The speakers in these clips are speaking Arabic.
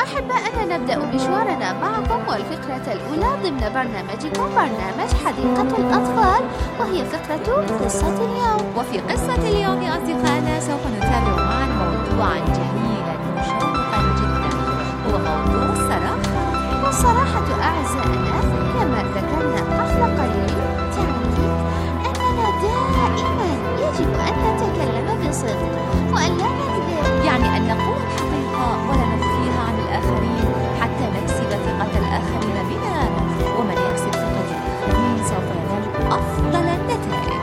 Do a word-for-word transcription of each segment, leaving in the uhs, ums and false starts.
أحبائنا، نبدأ مشوارنا معكم والفقرة الأولى ضمن برنامجكم برنامج حديقة الأطفال، وهي فقرة قصة اليوم. وفي قصة اليوم يا أصدقائنا سوف نتابع معا موضوعا جميلا مشوقا جدا، هو موضوع الصراحة. والصراحة أعزائنا كما ذكرنا قبل قليل تعني أننا دائما يجب أن نتكلم بصدق وأن لا نكذب، يعني أن نقول الحقيقة ولا نخفيها عن الآخرين حتى نكسب ثقة الآخرين بنا، ومن يكسب ثقة الآخرين سوف ينال أفضل النتائج.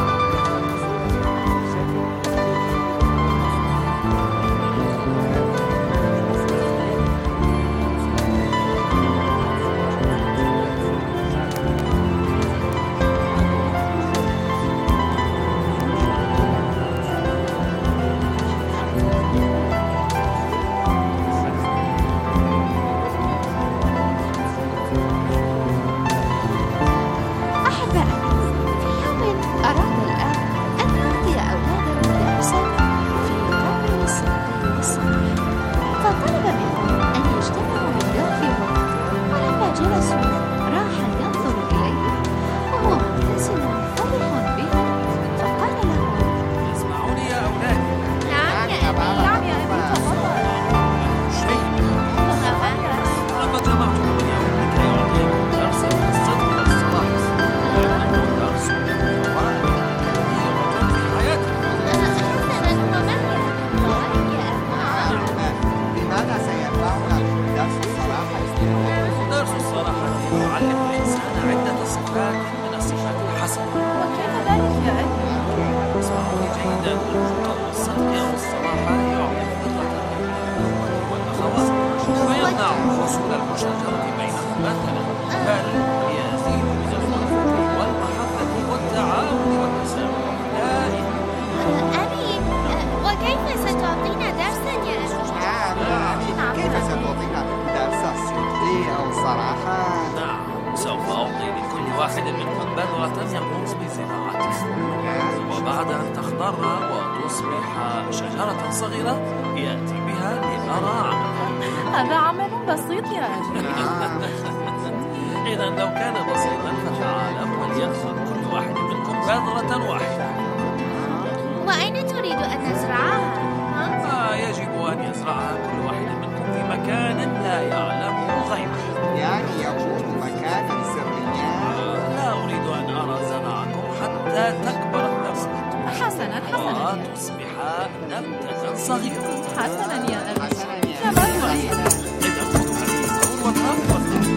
واحد منكم بذرة يقوم بزراعتها، وبعد أن تخضر وتصبح شجرة صغيرة يأتي بها لأرى عملها. هذا عمل بسيط يا أخي. إذا لو كان بسيطا فتعالوا وليأخذ كل واحد منكم بذرة واحدة. وأين تريد أن نزرعها؟ آه يجب أن يزرعها كل واحد منكم في مكان لا يعلمه غيره. يعني يكون مكانا سريا. لا أريد أن أرى زرعكم حتى تكبر النبتة. حسنا حسنا وتصبح نبتة صغيرة. حسنا يا أبي. حسنا يا كما تريد. إذا خذوا هذه الأمور وتربوا.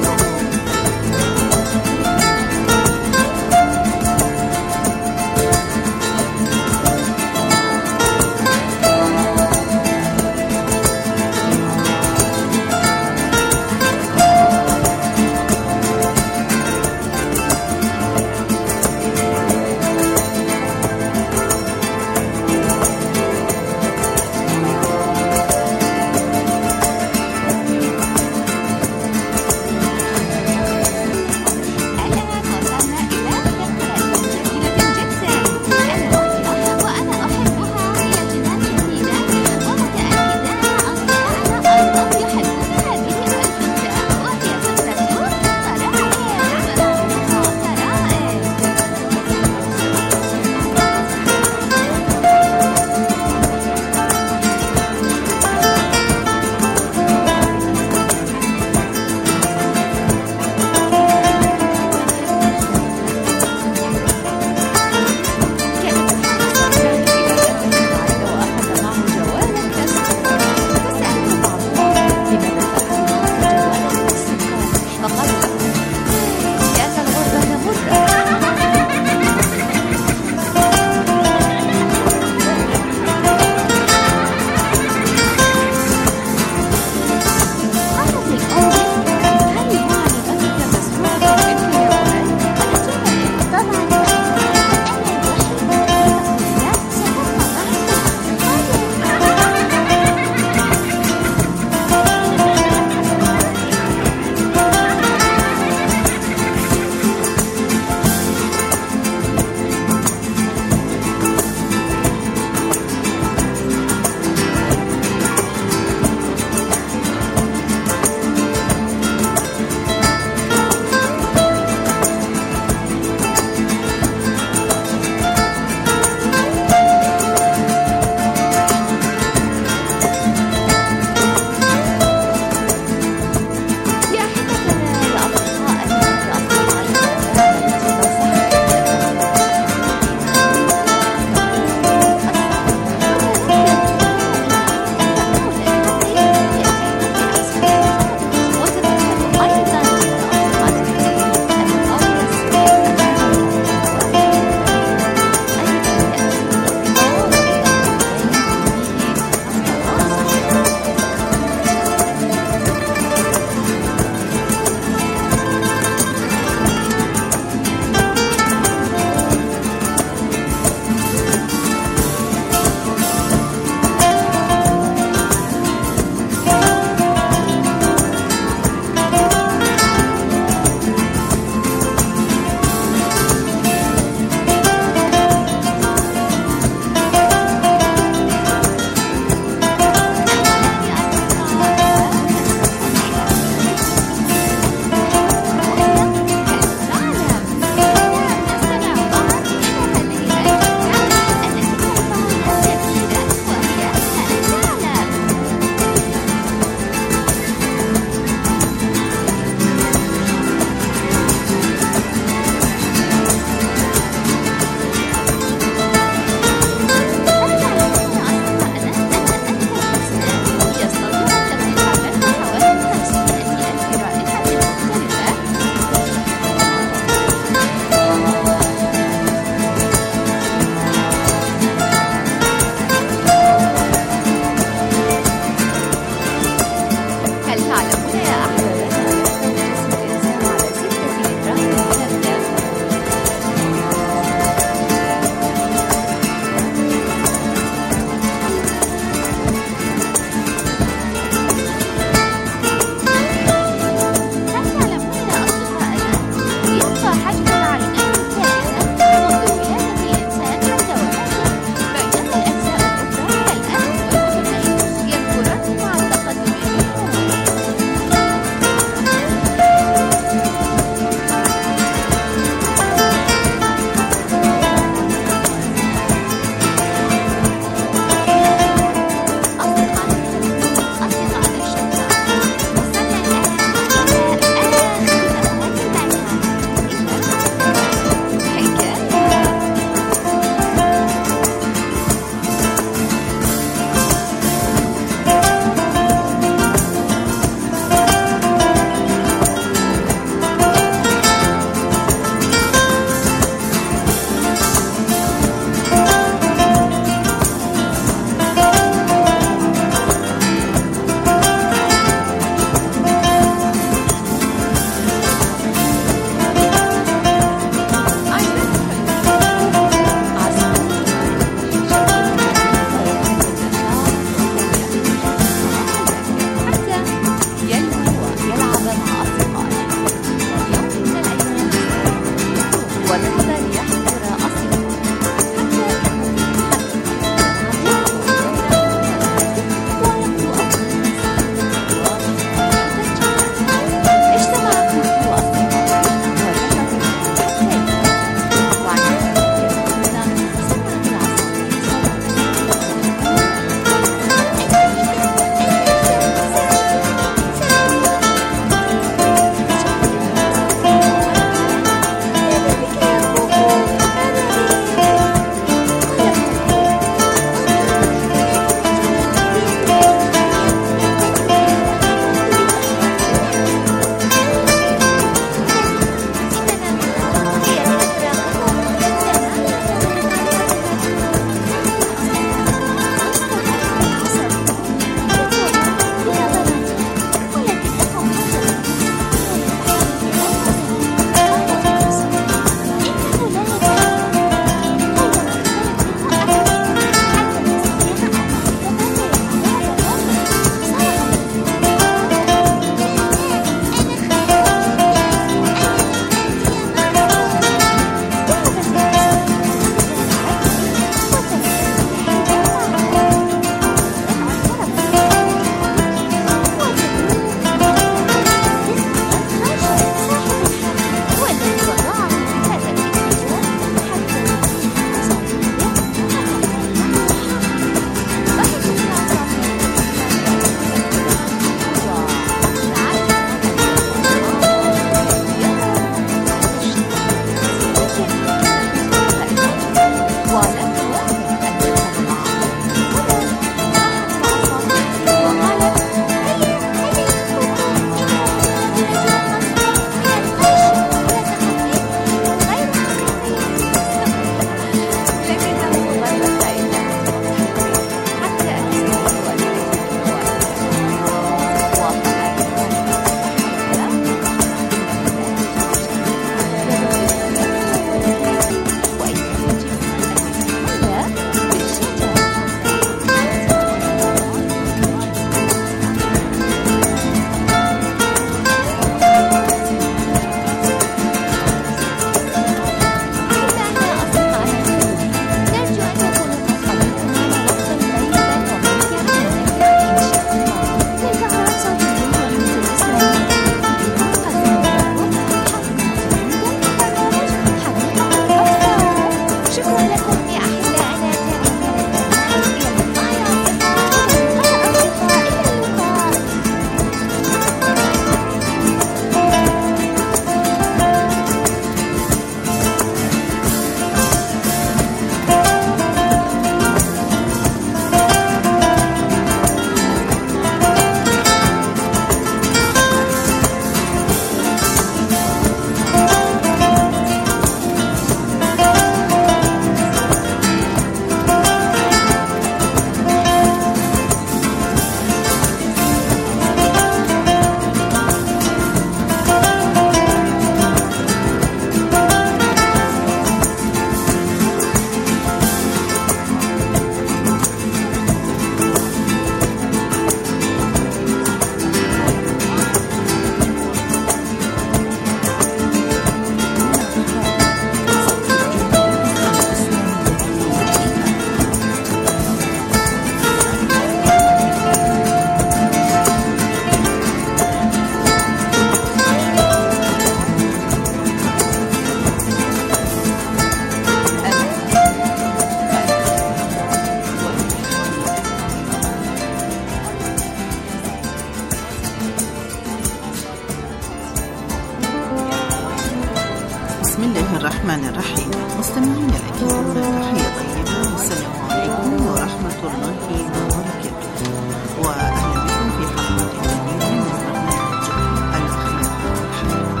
الرحمن الرحيم. مستمعين الأكرام، تحية طيبة والسلام عليكم ورحمة الله وبركاته، وأهلا بكم في حلقة جديدة من برنامج الرحمن الرحيم.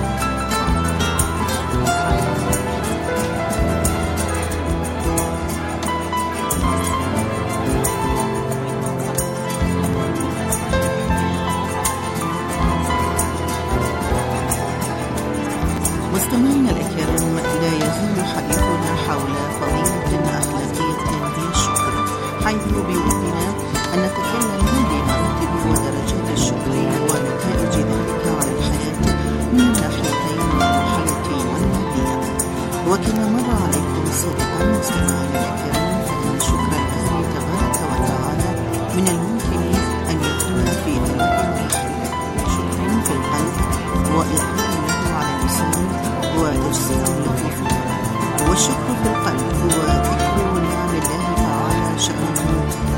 مستمعينا الأكرام، لا يزال حديثنا حول فضيلة أخلاقية هي الشكر، حيث بودنا أن نتكلم بمراتب ودرجات الشكر ونتائج ذلك على الحياة من الناحيتين الروحية والمادية. وكما مر عليكم سابقا مستمعينا الأكرام، فإن الشكر الله تبارك وتعالى من الممكن أن يكون في ثلاث مراحل: شكر في القلب، وإظهار له على اللسان، وتجسيد له في القلب. والشكر في القلب هو ذكر نعم الله تعالى شأنه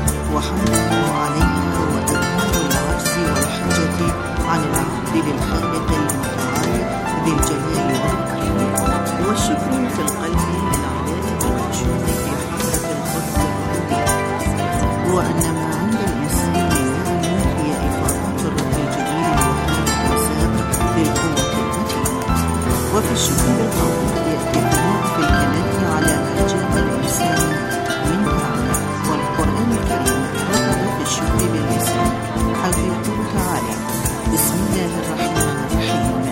وحمده عليها، وإظهار العجز والحاجة عن العبد للخالق المتعال ذي الجلال والإكرام. والشكر في القلب من عادات المنشود في حضرة القدس العليا، وأن ما عند الإنسان من نعم هي إفاضات الرب الجليل الوهاب الحساب للقوة المتينة. وفي الشكر بالقول يأتي النوع في الكلام على ما جاء الإنسان من نعمة. والقرآن الكريم رغب في الشكر باللسان، حيث يقول تعالى: بسم الله الرحمن الرحيم،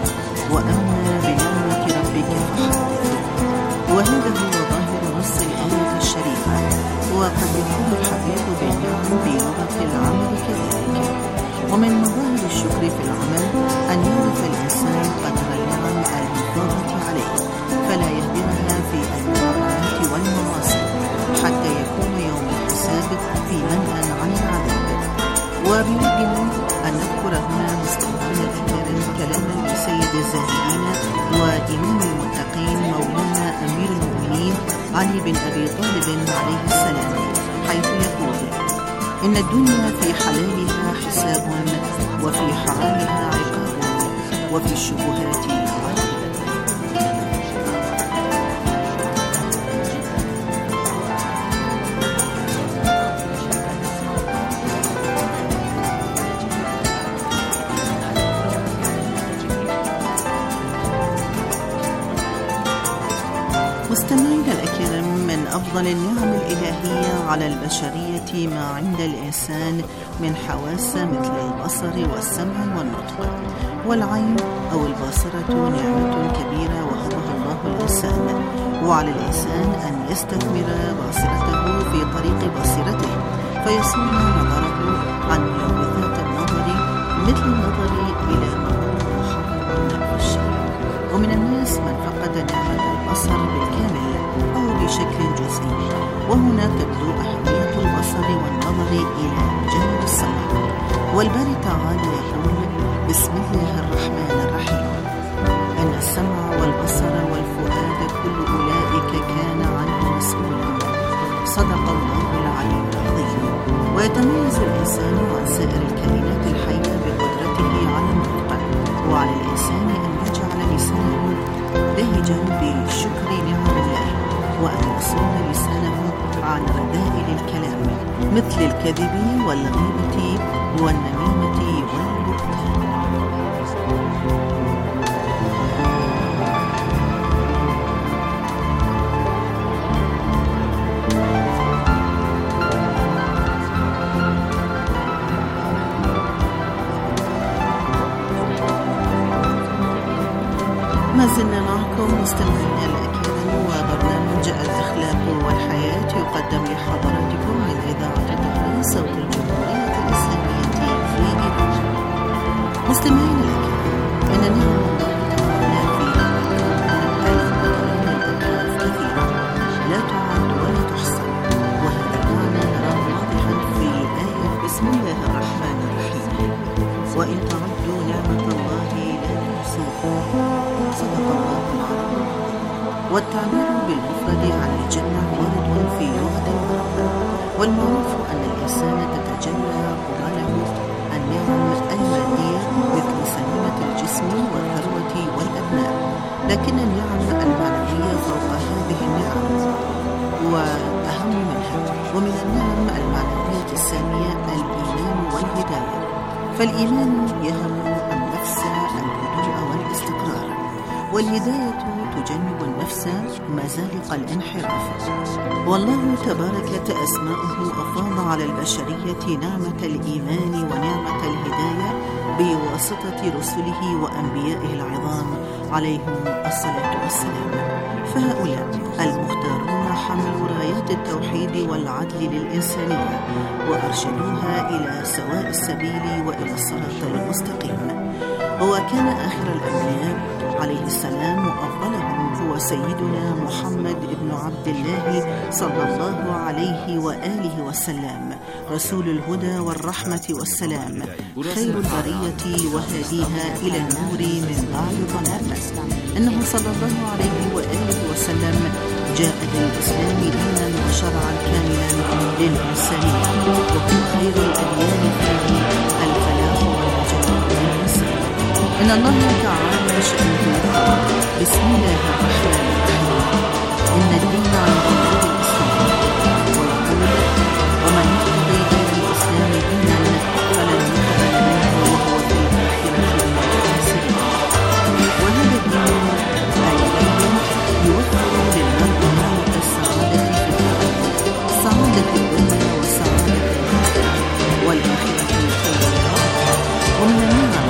وأما بنعمة ربك فحدث. وهذا هو ظاهر نص الآية الشريفة، وقد يكون الحديث بالنعم بلغة العمل كذلك. ومن مظاهر الشكر في العمل أن يعرف الإنسان قدر النعم المفاضة عليه، فلا يهدرها في المحرمات والمعاصي، حتى يكون يوم الحساب في منأى عن العذاب. وبودنا أن نذكر هنا مستمعينا الكرام كلاما لسيد الزاهدين وإمام المتقين مولانا أمير المؤمنين علي بن أبي طالب عليه السلام، حيث يقول: إن الدنيا في حلالها حساب، وفي حرامها عقاب، وفي الشبهات عذاب. مستمعينا الأكرام، من أفضل النعم الإلهية على البشرية ما عند الإنسان من حواس مثل البصر والسمع والنطق. والعين أو البصرة نعمة كبيرة وهبها الله الإنسان، وعلى الإنسان أن يستثمر بصرته في طريق بصيرته، فيصون نظره عن ملوثات النظر مثل النظر إلى ما هو محرم في الشرع. ومن الناس من فقد نعمة البصر بالكامل أو بشكل جزئي، وهنا تبدو أهمية البصر والنظر إلى جانب السمع. والباري تعالى يقول: بسم الله الرحمن الرحيم، أن السمع والبصر والفؤاد كل أولئك كان عنه مسؤولا. صدق الله العلي العظيم. ويتميز الإنسان عن سائر الكائنات الحية بقدرته على النطق، وعلى الإنسان أن يجعل لسانه لهجا بشكر نعم الله، وأن يصون لسانه عن رذائل الكلام مثل الكذب والغيبة والنميمة والبهتان. ما زلنا معكم مستمعينا الأكرام، وبرنامج الأخلاق والحياة يقدم لحضراتكم من إذاعة طهران صوت الجمهورية الإسلامية في إيران. مستمعينا الأكرام، إن نعم الله تعالى في الأطراف كثيرة لا تعد ولا تحصى، وهذا المعنى نراه واضحا في آية بسم الله الرحمن الرحيم: وإن تعدوا نعمة الله لا تحصوها. صدق الله العظيم. والتعبير بالمفرد عن الجنة وارد في لغة العرب، والمعروف أن الإنسان تتجلى قباله النعم المادية مثل سلامة الجسم والثروة والأبناء، لكن النعم المعنوية فوق هذه النعم وأهم منها. ومن النعم المعنوية السامية الإيمان والهداية، فالإيمان يهم النفس الهدوء والاستقرار، والهداية تجنب النفس مزالق الانحراف. والله تبارك أسماؤه أفاض على البشرية نعمة الإيمان ونعمة الهداية بواسطة رسله وأنبيائه العظام عليهم الصلاة والسلام. فهؤلاء المختارون حملوا رايات التوحيد والعدل للإنسانية وأرشدوها إلى سواء السبيل وإلى الصراط المستقيم. وكان آخر الأنبياء عليه السلام وأفضلهم هو سيدنا محمد بن عبد الله صلى الله عليه وآله وسلم، رسول الهدى والرحمة والسلام، خير البرية وهديها إلى النور من بعد ظلام. إنه صلى الله عليه وآله وسلم جاء بالإسلام دينا وشرعا كاملا للإنسانية، وهو خير الأديان فيه الفلاح والنجاة للإنسان. إن الله تعالى شأنه قال: بسم الله الرحمن الرحيم، إن الدين عند الله الإسلام. ويقول: ومن يقضي غير الإسلام دينا فلن يقبل منه وهو في الآخرة من الخاسرين. وهذا الدين القيم يوفر للمرء نعمة السعادة في الدنيا، سعادة الدنيا وسعادة الآخرة، والآخرة خير لها. ومن النعم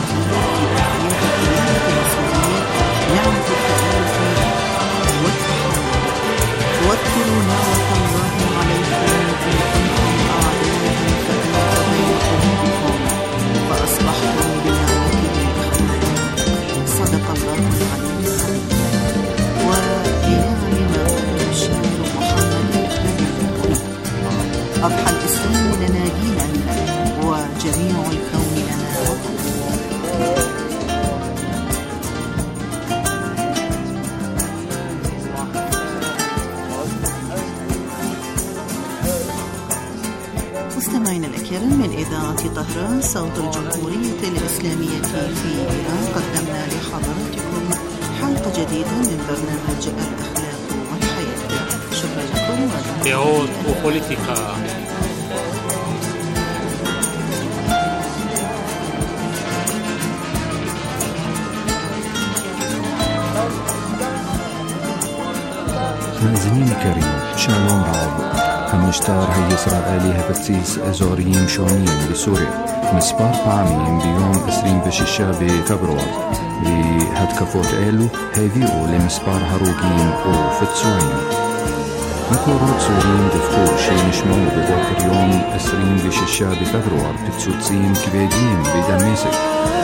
نعمة التآلف والتحاور. واذكروا نعمة الله عليكم إن كنتم أعداء فألف بين قلوبكم فأصبحتم بنعمته إخوانا. صدق الله العلي العظيم. وبنعم ما قال الشاعر محمد بن أضحى الإسلام لنا دينا وجميع الكون لنا وطنا. مستمعينا الأكرام، من إذاعة طهران صوت الجمهورية الإسلامية في إيران، قدمنا لحضراتكم حلقة جديدة من برنامج الأخلاق والحياة. شكرا لكم. دعوت وبوليتيكا. מאזינים יקרים, שלום רב. המשטר הישראלי הבסיס אזוריים שונים בסוריה מספר פעמים ביום עשרים ושישה בפברואר, והתקפות אלו הביאו למספר הרוגים ופצועים. מקורות סוריים דיווחו שנשמעו בבוקר יום עשרים ושישה בפברואר פיצוצים כבדים בדמשק.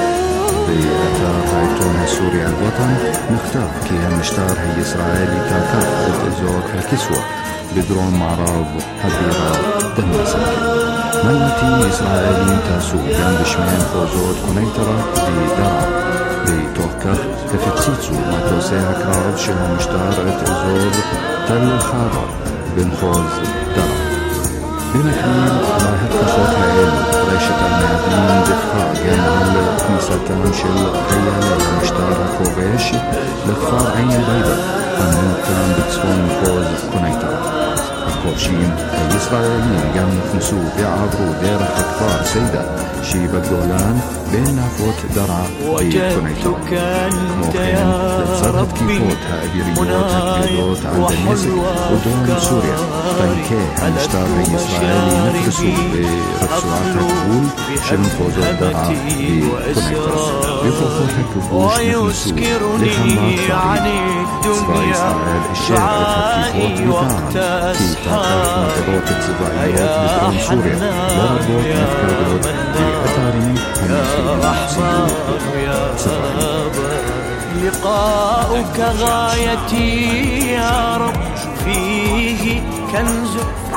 באתר העיתון הסורי אל-וטן נכתב כי המשטר הישראלי תקף את אזור אל-כסווה בדרום מערב הבירה דמשק. מל"טים ישראלים טסו גם בשמי מחוזות קוניטרה ודרעה, בתוך כך הפציצו מטוסי הקרב של המשטר את אזור תל חאבר במחוז דרעה. במקביל להתקפות האלו, רשת המאדים דיווחה גם על כניסתם של חיילי המשטר הכובש לכפר עין אל-בידה הממוקם בצפון מחוז קוניטרה. הכובשים הישראלים גם נכנסו ועברו דרך הכפר סיידה שבגולן בין נפות דרעה וקוניטרה. כמו כן, לצד התקיפות האוויריות הכבדות על דמשק ודרום סוריה, טנקי המשטר הישראלי נפרסו ברצועת הגבול של מחוזות דרעה וקוניטרה. וכוחות הכיבוש נכנסו לכמה כפרים. צבא ישראל אישר את התקיפות וטען כי תקף מטרות צבאיות בדרום סוריה, לרבות מפקדות ואתרים המכילים ציוד צבאי. لقاؤك غايتي يا رب فيه كنز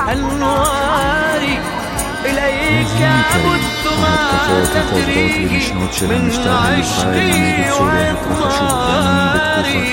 أنوار إليك أبث ما تدري من عشقي وإقراري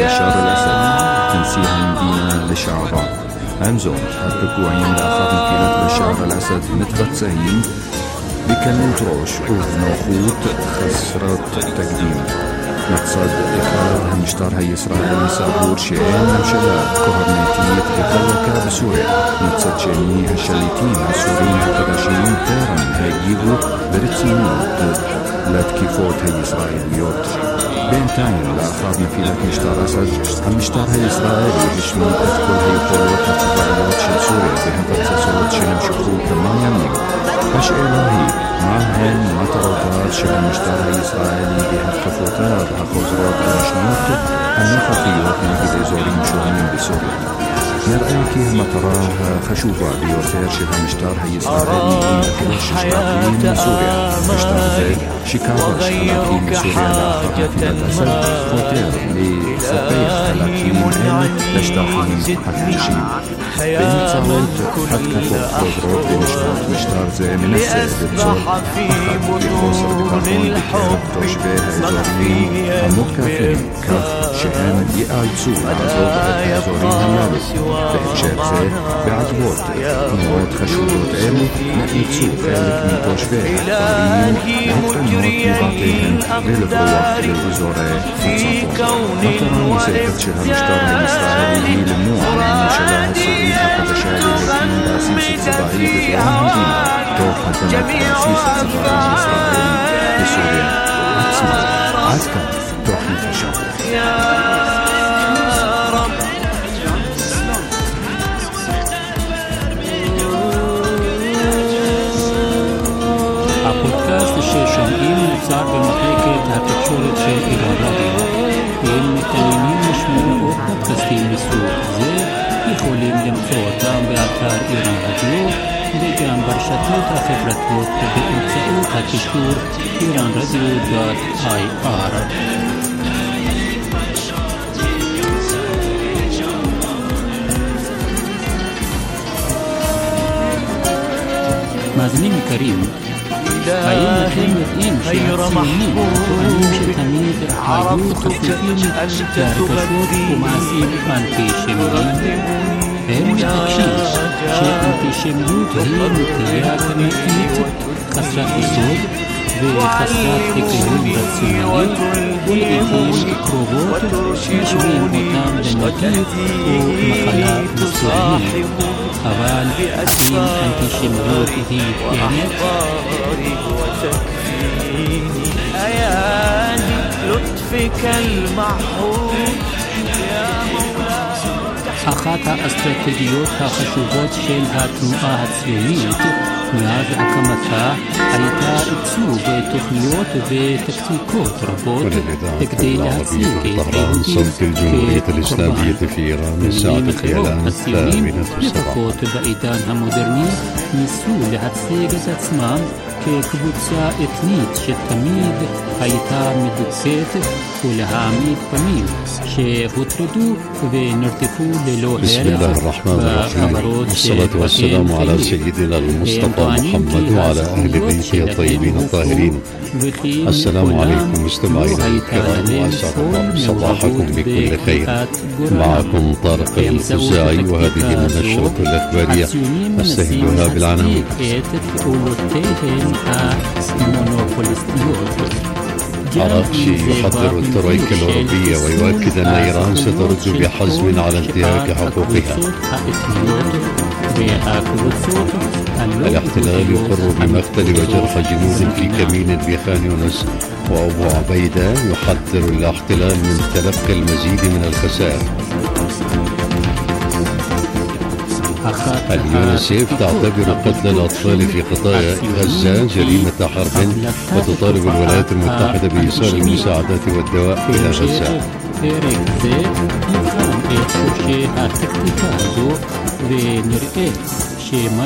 تنسيهم دينا لشعبان. עם זאת, הפיגועים לאחר נפילת בשאר אל-אסד מתבצעים בקלות ראש ובנוחות חסרת תקדים. مقصد إخراج המשטר הישראלי סבור שאין ממשלה קוהרנטית וחזקה בסוריה. מצד שני, השליטים הסורים החדשים טרם הגיבו ברצינות לתקיפות הישראליות. בינתיים, לאחר נפילת משטר אסד, המשטר הישראלי השמיד את כל היכולות הצבאיות של סוריה והפצצות שנמשכו כמה ימים. השאלה היא, מה הן מטרותיו של המשטר הישראלי בהתקפותיו החוזרות ונשנות הנוכחיות נגד אזורים שונים בסוריה? נראה כי המטרה החשובה ביותר של המשטר הישראלי היא לכבוש שטחים מסוריה. משטר זה שכבש חלקים מסוריה לאחר נפילת אסד חותר לספח חלקים אלה לשטחים הכבושים. באמצעות התקפות חוזרות ונשנות, משטר זה מנסה ליצור פחד וחוסר ביטחון בקרב תושבי האזורים המותקפים, כך שהם ייאלצו לעזוב את האזורים הללו. בהקשר זה, בעקבות תנועות חשודות אלו, נאלצו חלק מתושבי הכפרים להתפנות מבתיהם ולברוח לאזורי הצפון. מטרה נוספת של המשטר הישראלי היא למנוע מהממשלה הסורית החדשה להקים בסיס צבאי בדרום המדינה, תוך הקמת בסיס צבאי ישראלי בסוריה עצמה. עד כאן תוכנית השבוע. ששומעים נוצר במחלקת התקשורת של איראן רדיו. אם מתעניינים לשמוע עוד פודקאסטים מסוג זה, יכולים למצוא אותם באתר איראן רדיו וגם ברשתות החברתיות באמצעות הקישור איראן רדיו דוט איי אר. מאזינים יקרים, האם אתם יודעים שהציונים טוענים שתמיד היו חשופים להרגשות ומעשים אנטישמיים? הם מתעקשים שאנטישמיות היא נטייה קמאית חסרת יסוד וחסרת היגיון רציונלי, ולעיתים קרובות משווים אותם לנגיף או מחלה מסוימת. אבל האם אנטישמיות היא באמת? אחת האסטרטגיות החשובות של התנועה הציונית מאז הקמתה הייתה עיצוב תוכניות וטקטיקות רבות כדי להציג את היהודים כקורבן. הציונים, לפחות בעידן המודרני, ניסו להציג את עצמם כקבוצה אתנית שתמיד הייתה מדוכאת ולהעמיד פנים שהוטרדו ונרדפו ללא הרף בחברות والصلاة والسلام على سيدنا المصطفى محمد وعلى أهل بيته الطيبين الطاهرين. السلام عليكم مستمعينا الكرام، وأسعد الله صباحكم بكل خير. معكم طارق الفزاعي، وهذه النشرة الإخبارية أستهلها بالعناوين. عراقشي يحذر الترويكا الأوروبية ويؤكد أن إيران سترد بحزم على انتهاك حقوقها. الاحتلال يقر بمقتل وجرح جنود في كمين بخان يونس، وأبو عبيدة يحذر الاحتلال من تلقي المزيد من الخسائر. اليونسيف تعتبر قتل الأطفال في قطاع غزة جريمة حرب، وتطالب الولايات المتحدة بإيصال المساعدات والدواء إلى غزة. ונראה שמה